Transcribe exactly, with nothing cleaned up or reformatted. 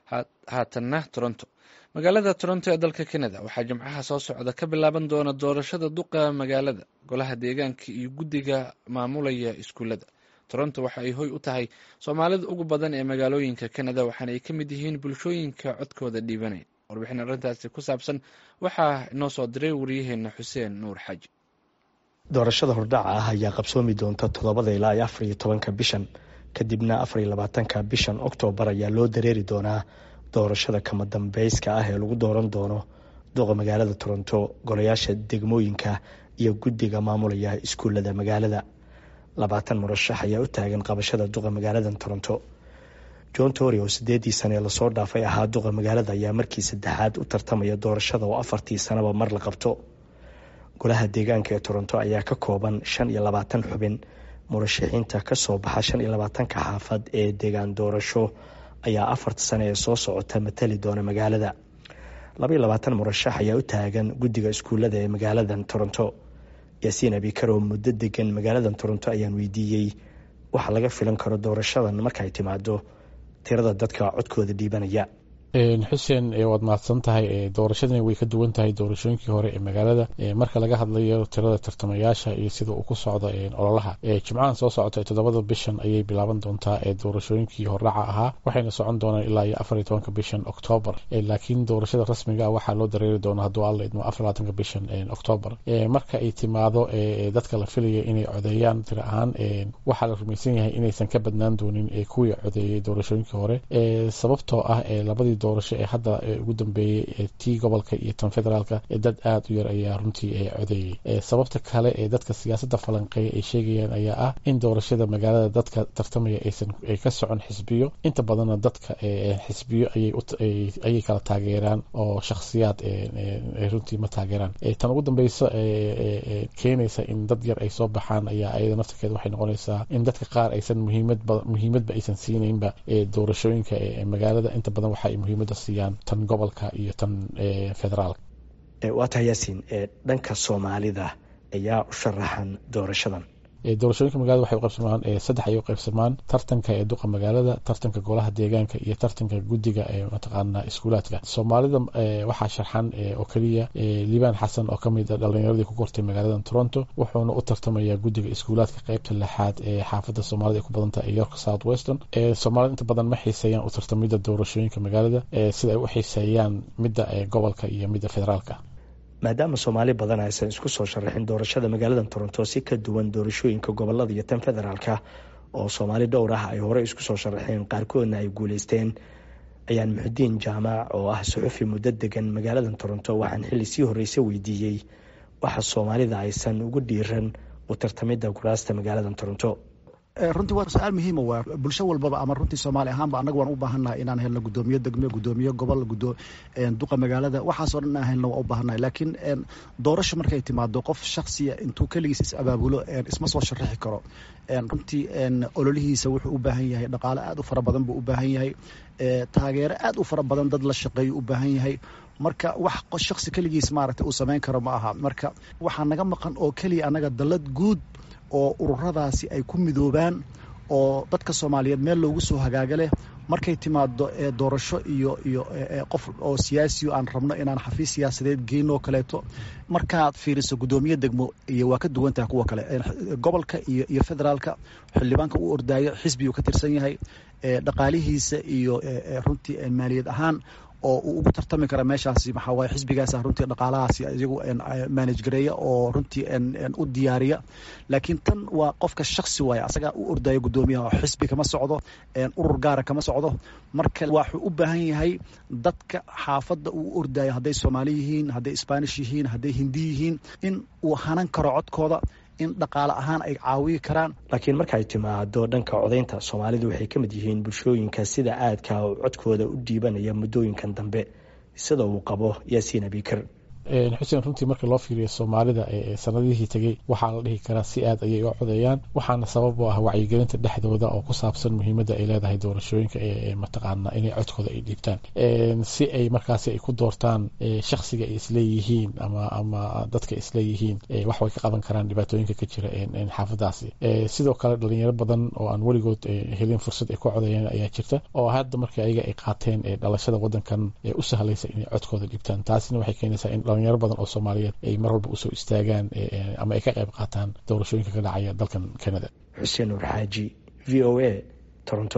haatanna Toronto. Magaalada Toronto ee dalka Canada waxaa jimcaha soo socda ka bilaaban doona doorashada duqa magaalada, golaha deegaanka iyo guddiga maamulaya iskuulada. Toronto waxa ay hoy u tahay Soomaalida ugu badan ee magaalooyinka Canada, waxaana ay ka mid yihiin bulshooyinka codkooda dhiibanaya. Warbixin arrintaasi ku saabsan waxaa inoo soo diray wariyaheena Xuseen Nuur Xaaji. doorashada hordhaca ah ayaa qabsoomi doonta toddobada ilaa iyo afar iyo tobanka bishan, kadibna afar iyo labaatanka bishan Oktoobar ayaa loo dareeri doonaa doorashada kama dambeyska ah ee lagu dooran doono duqa magaalada Toronto, golayaasha degmooyinka iyo guddiga maamulaya iskuulada magaalada. labaatan murashax ayaa u taagan qabashada duqa magaalada Toronto. John Tory oo sideedii sane lasoo dhaafay ahaa duqa magaalada ayaa markii saddexaad u tartamaya doorashada oo afartii sanaba mar la qabto. golaha deegaanka ee Toronto ayaa ka kooban shan iyo labaatan xubin. murashaxiinta ka soo baxa shan iyo labaatanka xaafad ee deegaan doorasho ayaa afarta sane ee soo socota matali doona magaalada. laba iyo labaatan murashax ayaa u taagan guddiga iskuulada ee magaalada Toronto. Yaasiin Abikar oo muddo degan magaalada Toronto ayaan weydiiyey waxa laga filan karo doorashadan markay timaado tirada dadka codkooda dhiibanaya. xuseen waad mahadsan tahay. doorashadani way ka duwan tahay doorashooyinkii hore ee magaalada marka laga hadlayo tirada tartamayaasha iyo sida uu ku socdo ololaha. jimcahan soo socota toddobada bishan ayay bilaaban doontaa doorashooyinkii hordhaca ahaa, waxayna socon doonaan ilaa iyo afar iyo tobanka bishan Oktoobar. laakiin doorashada rasmiga ah waxaa loo dareeri doonaa hadduu alla idmo afar iyo labaatanka bishan Oktoobar. marka ay timaado dadka la filaya inay codeeyaan tiro ahaan waxaa la rumaysan yahay inaysan ka badnaan doonin kuwii codeeyay doorashooyinkii hore, sababtoo ah labadii doorasho ee hadda ugu dambeeyey tii gobolka iyo tan federaalka dad aad u yar ayaa runtii codeeyey. sababta kale ee dadka siyaasadda falanqeeya ay sheegayaan ayaa ah in doorashada magaalada dadka tartamaya aysan ay ka socon xisbiyo, inta badanna dadka xisbiyo ayay kala taageeraan oo shakhsiyaad runtii ma taageeraan. tan ugu dambeysa keenaysa in dad yar ay soo baxaan ayaa ayada naftirkeeda waxay noqonaysaa in dadka qaar aysan muhiimadba muhiimadba aysan siinaynba doorashooyinka magaalada. inta badan waxa muhiimada siiyaan tan gobolka iyo tan federaalka. waa tahay Yaasiin, dhanka Soomaalida ayaa u sharaxan doorashadan. doorashooyinka magaalada waxay u qaybsamaan saddex ay u qaybsamaan: tartanka ee duqa magaalada, tartanka golaha deegaanka iyo tartanka guddiga ee mataqaana iskuulaadka. Soomaalida waxaa sharxan oo kaliya Liibaan Xasan oo kamid ah dhalinyaradii ku kortay magaalada Toronto, wuxuuna u tartamayaa guddiga iskuulaadka qaybta lixaad ee xaafadda Soomaalida ku badan tahay York South Western. Soomaalida inta badan ma xiiseeyaan u tartamida doorashooyinka magaalada sida ay u xiiseeyaan midda gobolka iyo midda federaalka. maadaama Soomaali badan aysan isku soo sharaxin doorashada magaalada Toronto si ka duwan doorashooyinka gobolada iyo tan federaalka oo Soomaali dhowr ah ay hore isku soo sharaxeen qaarkoodna ay guuleysteen, ayaan Muxudiin Jaamac oo ah suxufi muddo degan magaalada Toronto waxaan xilli sii horreysay weydiiyey waxa Soomaalida aysan ugu dhiiran u tartamida kuraasta magaalada Toronto. runtii waa su'aal muhiim ah. bulsho walbaba ama runtii Soomaali ahaanba anagu waan u baahanahay inaan helno gudoomiye degme, gudoomiye gobol, gudo duqa magaalada, waxaas oo dhan aan helno waan u baahanahay. laakiin doorasho markay timaado qof shakhsiya intuu kaligiis is abaabulo isma soo sharaxi karo. runtii ololihiisa wuxuu u baahan yahay dhaqaale aad u fara badan buu u baahan yahay, taageero aad u fara badan dad la shaqeeyo u baahan yahay. marka wax shakhsi kaligiis maaragtay uu samayn karo ma aha. marka waxaa naga maqan oo keliya anaga dallad guud oo ururadaasi ay ku midoobaan oo dadka Soomaaliyeed meel loogu soo hagaaga leh markay timaado doorasho iyo iyo qof oo siyaasi aan rabno inaan xafiis siyaasadeed geyno kaleeto. markaad fiiriso gudoomiye degmo iyo waa ka duwan tahay kuwa kale gobolka iyo iyo federaalka. xildhibaanka uu ordaayo xisbi uu ka tirsan yahay, dhaqaalihiisa iyo runtii maaliyad ahaan oo uu ugu tartami kara meeshaasi maxaa waaye xisbigaas runtii dhaqaalahaasi iyagu manage gareeya oo runtii u diyaariya. laakiin tan waa qofka shakhsi waaye, asaga u ordaya gudoomiyaha, xisbi kama socdo, urur gaara kama socdo. marka wuxuu u baahan yahay dadka xaafadda uu ordayo, hadday Soomaali yihiin, hadday Spanish yihiin, hadday Hindi yihiin, in uu hanan karo codkooda, in dhaqaale ahaan ay caawiyi karaan. laakiin markay timaado dhanka codeynta, Soomaalidu waxay ka mid yihiin bulshooyinka sida aadka codkooda u dhiibanaya muddooyinkan dambe, sida uu qabo Yaasiin Abikar. xuseen runtii marka loo fiiriyo soomaalida sanadihii tegey waxaa la dhihi karaa si aad ayay u codeeyaan waxaana sabab u ah wacyigelinta dhexdooda oo ku saabsan muhiimadda ay leedahay doorashooyinka ee mataqaana inay codkooda ay dhiibtaan si ay markaasi ay ku doortaan shakhsiga ay isleeyihiin ama ama dadka isleeyihiin wax way ka qaban karaan dhibaatooyinka ka jira xaafadaasi sidoo kale dhalinyaro badan oo aan weligood helin fursad ay ku codeeyaan ayaa jirta oo hadda marka ayaga ay qaateen dhalashada wadankan u sahlaysa inay codkooda dhiibtaan taasina waxay keenaysaa in dhalinyaro badan oo soomaaliyeed ay mar walba usoo istaagaan ama ay ka qayb qaataan doorashooyinka ka dhacaya dalkan Canada. Xuseen Nuur Xaaji, V O A, Toronto.